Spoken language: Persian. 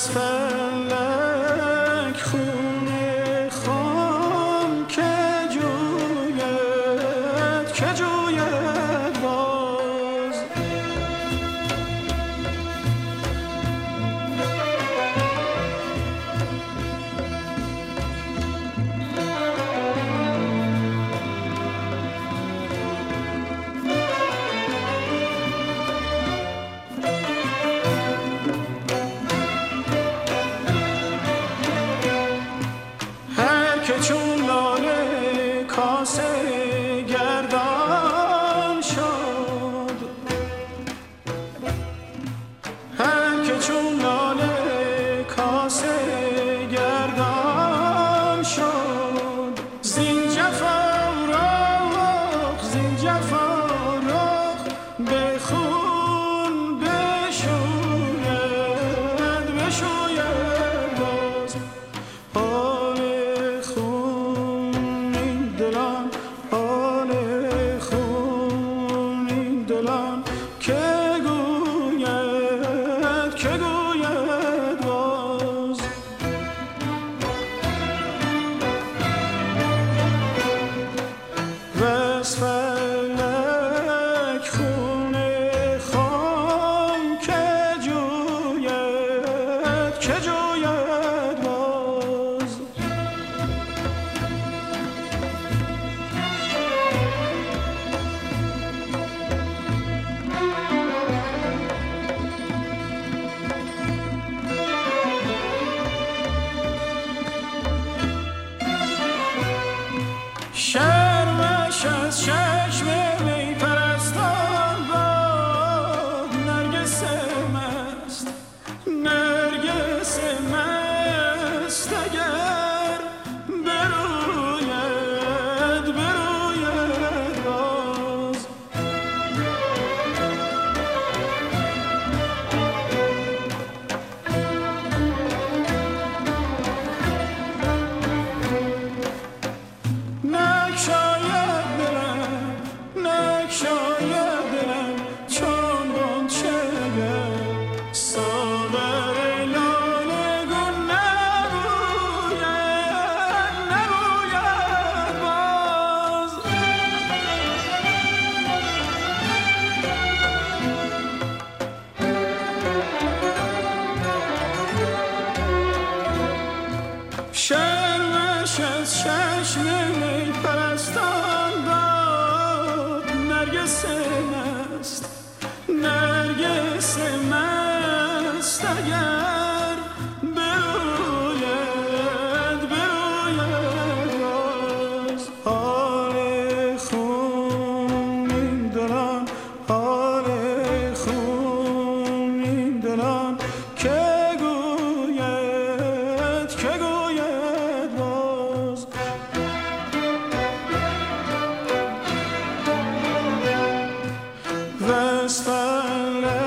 فلک خون خام که جوید باز. چون لاله کاسه گردان شد، هر که چون لاله کاسه گردان شد، زین جفا رخ به خون بشوید باز. بس فلک خون خام که جوید باز. شرمش از چشم می پرستان باد، نرگس مست اگر بروید باز. نگشاید دلم چون غنچه ساغر لاله گون نبوید باز. شرمش از چشم می پرستان باد، نرگس مست اگر بروید باز. حال خونین دلان که گوید باز. بس فلک